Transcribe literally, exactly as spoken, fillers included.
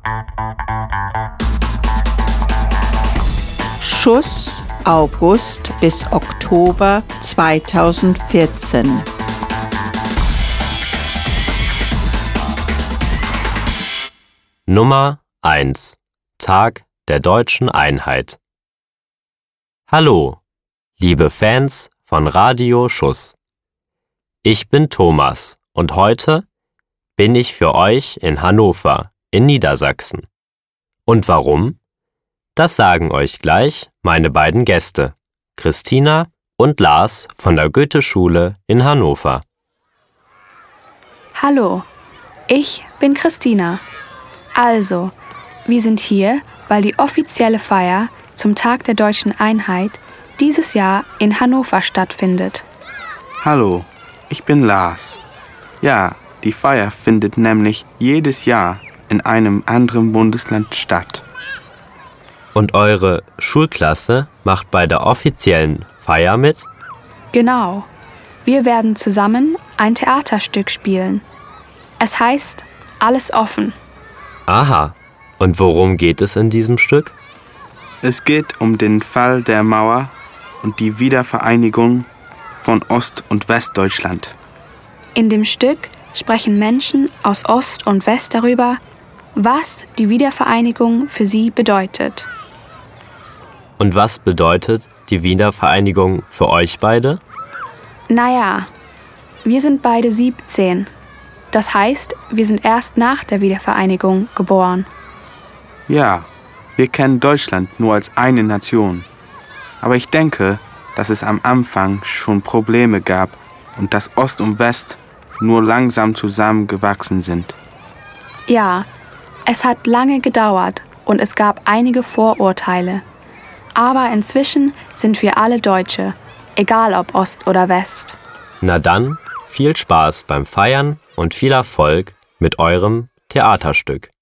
Schuss August bis Oktober zweitausendvierzehn. Nummer eins. Tag der deutschen Einheit. Hallo, liebe Fans von Radio Schuss. Ich bin Thomas und heute bin ich für euch in Hannover in Niedersachsen. Und warum? Das sagen euch gleich meine beiden Gäste, Christina und Lars von der Goethe-Schule in Hannover. Hallo, ich bin Christina. Also, wir sind hier, weil die offizielle Feier zum Tag der deutschen Einheit dieses Jahr in Hannover stattfindet. Hallo, ich bin Lars. Ja, die Feier findet nämlich jedes Jahr in einem anderen Bundesland statt. Und eure Schulklasse macht bei der offiziellen Feier mit? Genau. Wir werden zusammen ein Theaterstück spielen. Es heißt Alles offen. Aha. Und worum geht es in diesem Stück? Es geht um den Fall der Mauer und die Wiedervereinigung von Ost- und Westdeutschland. In dem Stück sprechen Menschen aus Ost und West darüber, was die Wiedervereinigung für sie bedeutet. Und was bedeutet die Wiedervereinigung für euch beide? Naja, wir sind beide siebzehn. Das heißt, wir sind erst nach der Wiedervereinigung geboren. Ja, wir kennen Deutschland nur als eine Nation. Aber ich denke, dass es am Anfang schon Probleme gab und dass Ost und West nur langsam zusammengewachsen sind. Ja, es hat lange gedauert und es gab einige Vorurteile. Aber inzwischen sind wir alle Deutsche, egal ob Ost oder West. Na dann, viel Spaß beim Feiern und viel Erfolg mit eurem Theaterstück.